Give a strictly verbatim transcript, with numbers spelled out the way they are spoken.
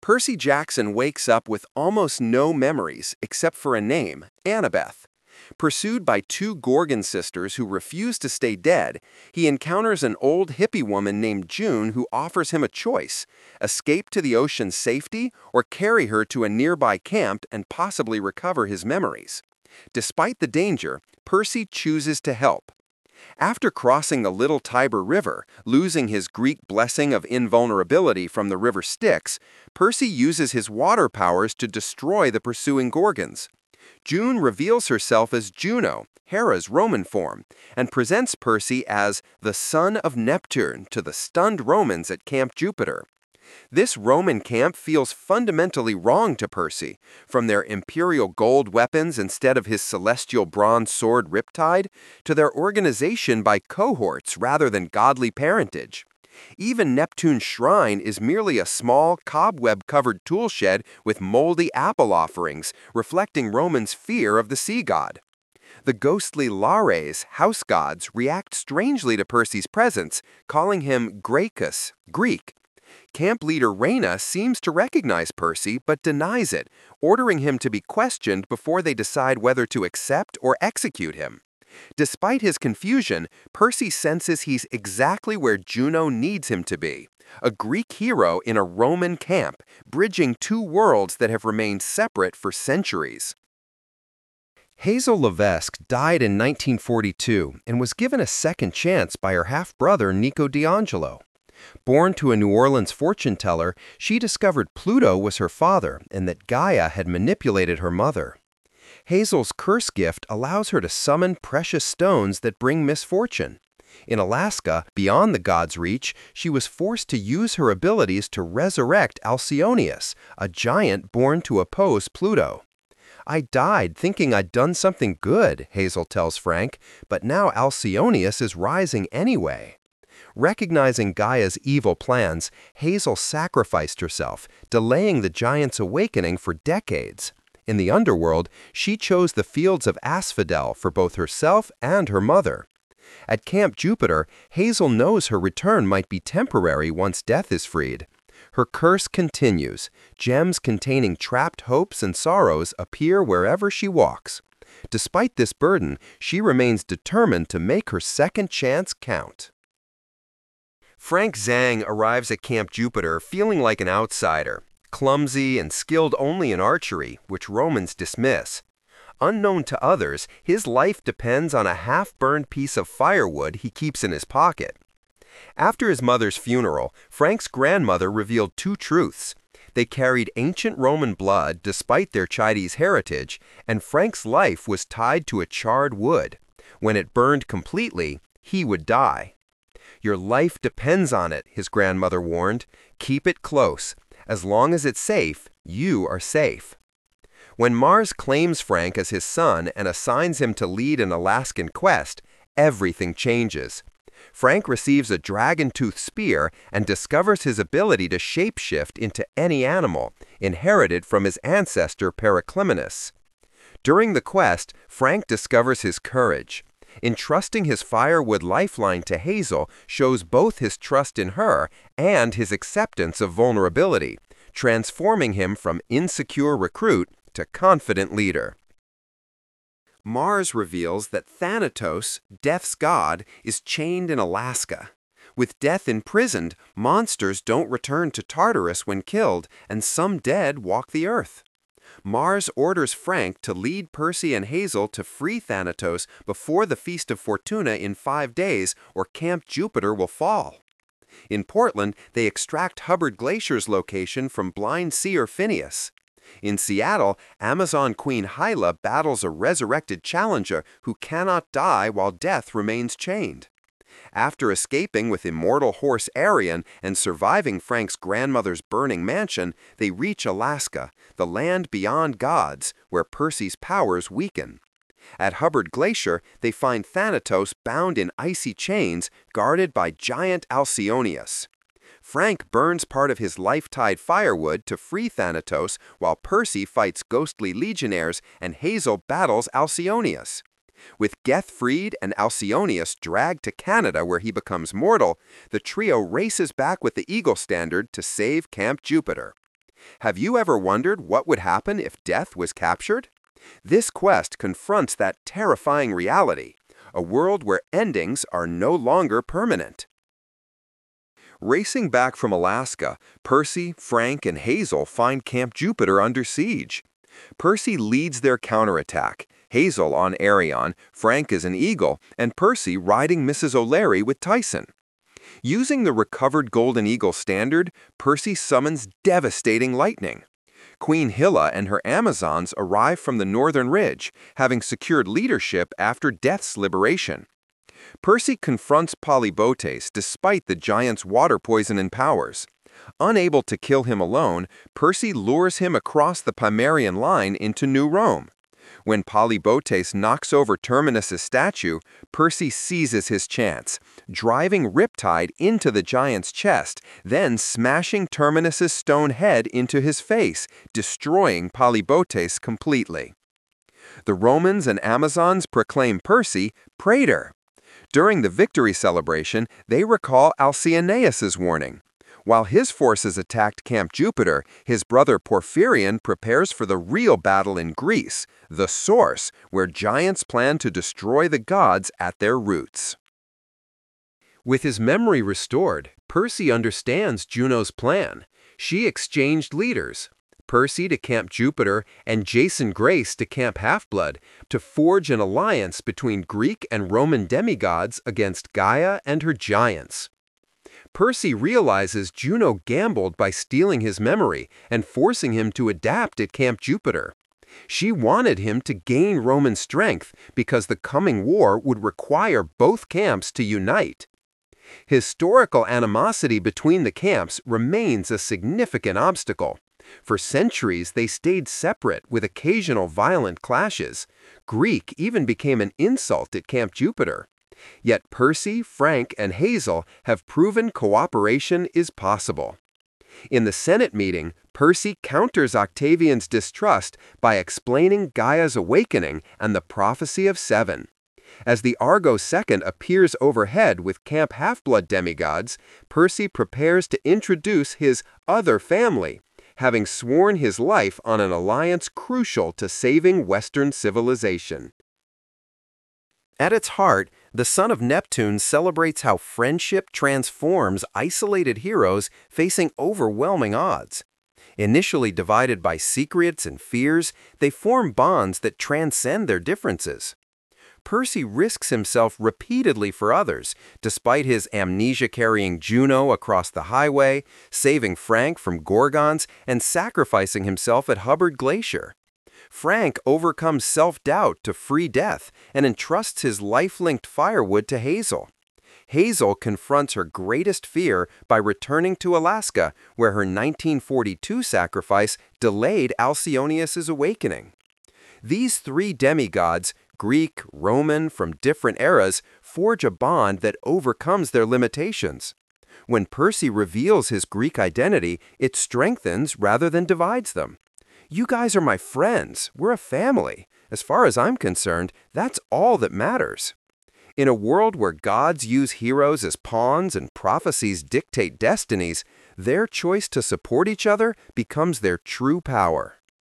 Percy Jackson wakes up with almost no memories except for a name, Annabeth. Pursued by two Gorgon sisters who refuse to stay dead, he encounters an old hippie woman named June who offers him a choice: escape to the ocean's safety or carry her to a nearby camp and possibly recover his memories. Despite the danger, Percy chooses to help. After crossing the Little Tiber River, losing his Greek blessing of invulnerability from the river Styx, Percy uses his water powers to destroy the pursuing Gorgons. June reveals herself as Juno, Hera's Roman form, and presents Percy as the son of Neptune to the stunned Romans at Camp Jupiter. This Roman camp feels fundamentally wrong to Percy, from their imperial gold weapons instead of his celestial bronze sword Riptide, to their organization by cohorts rather than godly parentage. Even Neptune's shrine is merely a small, cobweb-covered toolshed with moldy apple offerings, reflecting Romans' fear of the sea god. The ghostly Lares, house gods, react strangely to Percy's presence, calling him Gracchus, Greek. Camp leader Reyna seems to recognize Percy but denies it, ordering him to be questioned before they decide whether to accept or execute him. Despite his confusion, Percy senses he's exactly where Juno needs him to be, a Greek hero in a Roman camp, bridging two worlds that have remained separate for centuries. Hazel Levesque died in nineteen forty-two and was given a second chance by her half-brother Nico D'Angelo. Born to a New Orleans fortune teller, she discovered Pluto was her father and that Gaia had manipulated her mother. Hazel's curse gift allows her to summon precious stones that bring misfortune. In Alaska, beyond the god's reach, she was forced to use her abilities to resurrect Alcyonius, a giant born to oppose Pluto. "I died thinking I'd done something good," Hazel tells Frank, "but now Alcyonius is rising anyway." Recognizing Gaia's evil plans, Hazel sacrificed herself, delaying the giant's awakening for decades. In the underworld, she chose the fields of Asphodel for both herself and her mother. At Camp Jupiter, Hazel knows her return might be temporary once death is freed. Her curse continues. Gems containing trapped hopes and sorrows appear wherever she walks. Despite this burden, she remains determined to make her second chance count. Frank Zhang arrives at Camp Jupiter feeling like an outsider, clumsy and skilled only in archery, which Romans dismiss. Unknown to others, his life depends on a half-burned piece of firewood he keeps in his pocket. After his mother's funeral, Frank's grandmother revealed two truths. They carried ancient Roman blood despite their Chinese heritage, and Frank's life was tied to a charred wood. When it burned completely, he would die. "Your life depends on it," his grandmother warned. "Keep it close. As long as it's safe, you are safe." When Mars claims Frank as his son and assigns him to lead an Alaskan quest, everything changes. Frank receives a dragon-tooth spear and discovers his ability to shapeshift into any animal, inherited from his ancestor Periclymenus. During the quest, Frank discovers his courage. Entrusting his firewood lifeline to Hazel shows both his trust in her and his acceptance of vulnerability, transforming him from insecure recruit to confident leader. Mars reveals that Thanatos, Death's god, is chained in Alaska. With Death imprisoned, monsters don't return to Tartarus when killed, and some dead walk the earth. Mars orders Frank to lead Percy and Hazel to free Thanatos before the Feast of Fortuna in five days, or Camp Jupiter will fall. In Portland, they extract Hubbard Glacier's location from blind seer Phineas. In Seattle, Amazon Queen Hyla battles a resurrected challenger who cannot die while Death remains chained. After escaping with immortal horse Arion and surviving Frank's grandmother's burning mansion, they reach Alaska, the land beyond gods, where Percy's powers weaken. At Hubbard Glacier, they find Thanatos bound in icy chains, guarded by giant Alcyonius. Frank burns part of his life-tied firewood to free Thanatos, while Percy fights ghostly legionnaires and Hazel battles Alcyonius. With Geth freed and Alcyonius dragged to Canada where he becomes mortal, the trio races back with the Eagle Standard to save Camp Jupiter. Have you ever wondered what would happen if death was captured? This quest confronts that terrifying reality, a world where endings are no longer permanent. Racing back from Alaska, Percy, Frank, and Hazel find Camp Jupiter under siege. Percy leads their counterattack, Hazel on Arion, Frank as an eagle, and Percy riding Missus O'Leary with Tyson. Using the recovered Golden Eagle standard, Percy summons devastating lightning. Queen Hilla and her Amazons arrive from the northern ridge, having secured leadership after Death's liberation. Percy confronts Polybotes despite the giant's water poison and powers. Unable to kill him alone, Percy lures him across the Cimmerian line into New Rome. When Polybotes knocks over Terminus's statue, Percy seizes his chance, driving Riptide into the giant's chest, then smashing Terminus's stone head into his face, destroying Polybotes completely. The Romans and Amazons proclaim Percy praetor. During the victory celebration, they recall Alcyoneus's warning. While his forces attacked Camp Jupiter, his brother Porphyrion prepares for the real battle in Greece, the Source, where giants plan to destroy the gods at their roots. With his memory restored, Percy understands Juno's plan. She exchanged leaders, Percy to Camp Jupiter and Jason Grace to Camp Half-Blood, to forge an alliance between Greek and Roman demigods against Gaia and her giants. Percy realizes Juno gambled by stealing his memory and forcing him to adapt at Camp Jupiter. She wanted him to gain Roman strength because the coming war would require both camps to unite. Historical animosity between the camps remains a significant obstacle. For centuries, they stayed separate with occasional violent clashes. Greek even became an insult at Camp Jupiter. Yet Percy, Frank, and Hazel have proven cooperation is possible. In the Senate meeting, Percy counters Octavian's distrust by explaining Gaia's awakening and the prophecy of seven. As the Argo Second appears overhead with Camp Half-Blood demigods, Percy prepares to introduce his other family, having sworn his life on an alliance crucial to saving Western civilization. At its heart, the Son of Neptune celebrates how friendship transforms isolated heroes facing overwhelming odds. Initially divided by secrets and fears, they form bonds that transcend their differences. Percy risks himself repeatedly for others, despite his amnesia carrying Juno across the highway, saving Frank from Gorgons, and sacrificing himself at Hubbard Glacier. Frank overcomes self-doubt to free Death and entrusts his life-linked firewood to Hazel. Hazel confronts her greatest fear by returning to Alaska, where her nineteen forty-two sacrifice delayed Alcyoneus's awakening. These three demigods, Greek, Roman, from different eras, forge a bond that overcomes their limitations. When Percy reveals his Greek identity, it strengthens rather than divides them. You guys are my friends. We're a family. As far as I'm concerned, that's all that matters. In a world where gods use heroes as pawns and prophecies dictate destinies, their choice to support each other becomes their true power.